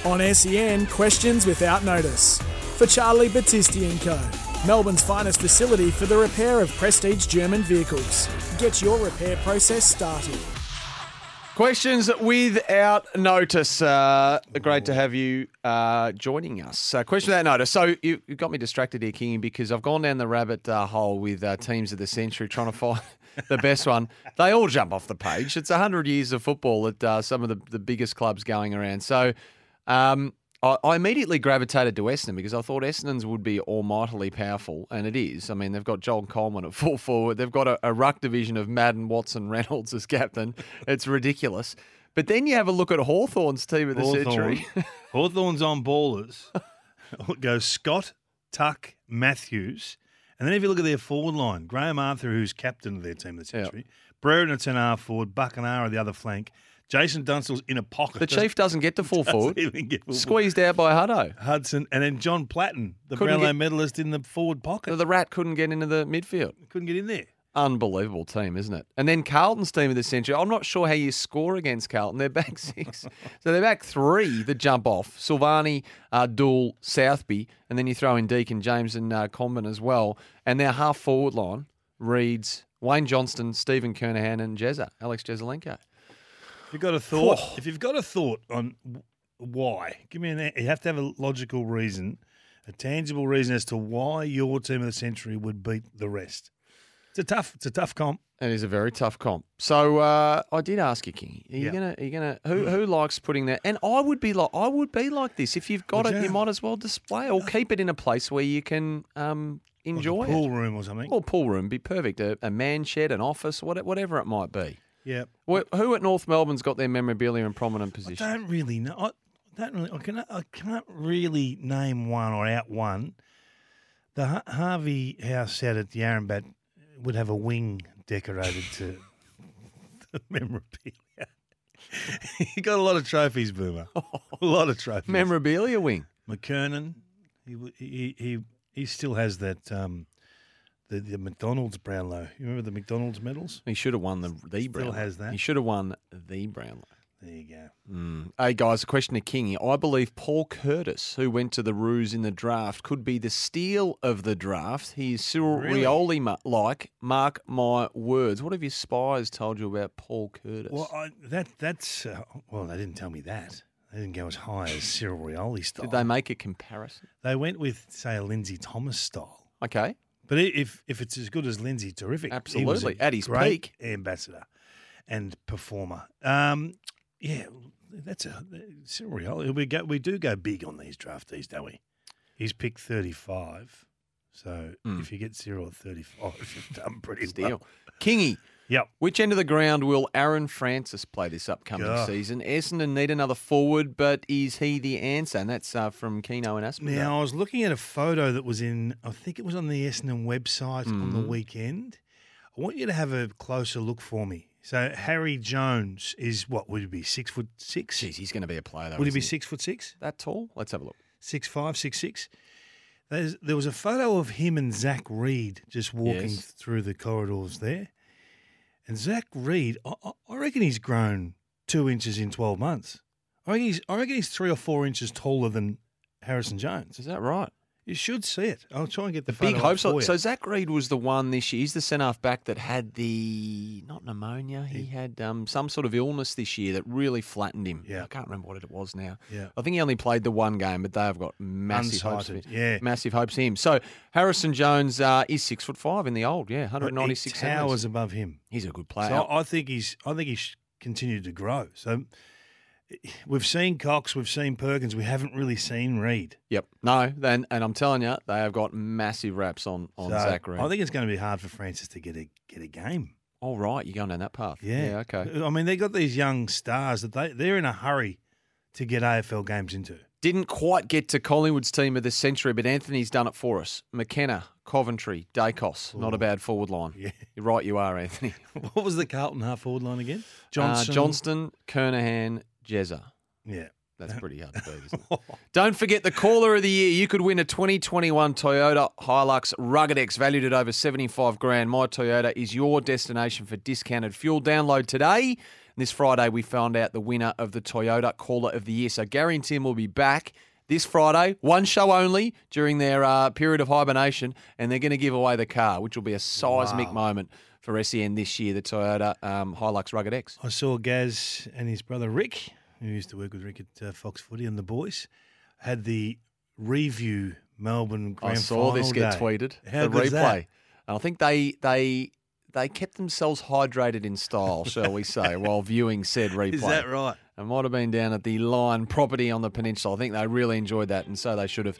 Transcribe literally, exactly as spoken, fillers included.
On S E N, questions without notice. For Charlie Battisti and Co. Melbourne's finest facility for the repair of prestige German vehicles. Get your repair process started. Questions without notice. Uh, great to have you uh, joining us. Uh, question without notice. So you, you got me distracted here, Kingy, because I've gone down the rabbit uh, hole with uh, teams of the century trying to find the best one. They all jump off the page. It's one hundred years of football at uh, some of the, the biggest clubs going around. So um, I, I immediately gravitated to Essendon because I thought Essendon's would be almightily powerful, and it is. I mean, they've got Joel Coleman at full forward. They've got a, a ruck division of Madden, Watson, Reynolds as captain. It's ridiculous. But then you have a look at Hawthorn's team of the Hawthorn. century. Hawthorn's on ballers. It goes Scott, Tuck, Matthews. And then if you look at their forward line, Graham Arthur, who's captain of their team of the century, yep. Brereton at centre forward, Buckenara at the other flank, Jason Dunstall's in a pocket. The Chief doesn't get to full forward. Get full Squeezed forward. Out by Hutto. Hudson. And then John Platten, the Brownlow get, medalist in the forward pocket. The Rat couldn't get into the midfield. Couldn't get in there. Unbelievable team, isn't it? And then Carlton's team of the century. I'm not sure how you score against Carlton. They're back six. So they're back three that jump off. Silvani, uh, Dool, Southby, and then you throw in Deacon, James and uh, Comben as well. And their half-forward line reads Wayne Johnston, Stephen Kernahan and Jezza, Alex Jesaulenko. If you've got a thought, oh. if you've got a thought on why, give me an. You have to have a logical reason, a tangible reason as to why your team of the century would beat the rest. It's a tough, it's a tough comp. It is a very tough comp. So uh, I did ask you, King. Are you yeah. gonna? Are you gonna? Who who likes putting that? And I would be like, I would be like this. If you've got would it, you? you might as well display or keep it in a place where you can um, enjoy like a pool it. Pool room or something. Or pool room, be perfect. A, a man shed, an office, whatever it might be. Yeah. Who at North Melbourne's got their memorabilia in prominent position? I don't really know. I don't really. I can. I can't really name one or out one. The Har- Harvey House out at the Yarrambat would have a wing decorated to the memorabilia. He got a lot of trophies, Boomer. A lot of trophies. Memorabilia wing. McKernan. He he he he still has that. Um, The, the McDonald's Brownlow. You remember the McDonald's medals? He should have won the the Still Brownlow. has that. He should have won the Brownlow. There you go. Mm. Hey, guys, a question to Kingy. I believe Paul Curtis, who went to the Roos in the draft, could be the steal of the draft. He is Cyril Really? Rioli-like. Mark my words. What have your spies told you about Paul Curtis? Well, I, that that's uh, well, they didn't tell me that. They didn't go as high as Cyril Rioli style. Did they make a comparison? They went with, say, a Lindsay Thomas style. Okay. But if if it's as good as Lindsay, terrific. Absolutely. He was a at his great peak. ambassador and performer. Um, yeah, that's a Cyril Rioli. We go, we do go big on these draftees, don't we? He's picked thirty-five. So Mm. if you get Cyril at thirty-five, you've done pretty Steal. well. Kingy. Yep. Which end of the ground will Aaron Francis play this upcoming God. season? Essendon need another forward, but is he the answer? And that's uh, from Keno and Aspen. Now, I was looking at a photo that was in, I think it was on the Essendon website mm. on the weekend. I want you to have a closer look for me. So Harry Jones is, what, would he be, six foot six? Jeez, he's going to be a player, though. Would he be he? six foot six? That tall? Let's have a look. Six five, six six. There's, there was a photo of him and Zach Reed just walking Yes. through the corridors there. And Zach Reed, I, I reckon he's grown two inches in twelve months. I reckon, he's, I reckon he's three or four inches taller than Harrison Jones. Is that right? You should see it. I'll try and get the, The photo big up hopes. for you. So Zach Reed was the one this year. He's the centre-half back that had the, not pneumonia, he had um, some sort of illness this year that really flattened him. Yeah. I can't remember what it was now. Yeah. I think he only played the one game, but they have got massive hopes of Unsighted, him. yeah. Massive hopes of him. So Harrison Jones uh, is six foot five in the old, yeah, one ninety-six He towers centimetres. above him. He's a good player. So I think he's. I think he's continued to grow. So we've seen Cox, we've seen Perkins, we haven't really seen Reed. Yep. No, then, and I'm telling you, they have got massive raps on, on So Zach Reed. I think it's going to be hard for Francis to get a get a game. All right, you're going down that path. Yeah. okay. I mean, they got these young stars that they they're in a hurry to get A F L games into. Didn't quite get to Collingwood's team of the century, but Anthony's done it for us. McKenna, Coventry, Dacos. Not a bad forward line. Yeah. You're right, you are, Anthony. What was the Carlton half forward line again? Johnson, uh, Johnston, Kernahan, Jezza. Yeah. That's pretty hard to beat, isn't it? Don't forget the caller of the year. You could win a twenty twenty-one Toyota Hilux Rugged X valued at over seventy-five grand. My Toyota is your destination for discounted fuel. Download today And this Friday, we found out the winner of the Toyota Caller of the Year. So Gary and Tim will be back this Friday, one show only during their uh, period of hibernation, and they're going to give away the car, which will be a seismic Wow. moment for S E N this year, the Toyota um, Hilux Rugged X. I saw Gaz and his brother Rick, who used to work with Rick at uh, Fox Footy and the boys, had the review Melbourne Grand I saw Final this get day. tweeted. How the good's replay. that? And I think they they they kept themselves hydrated in style, shall we say, while viewing said replay. Is that right? It might have been down at the Lion property on the peninsula. I think they really enjoyed that, and so they should have.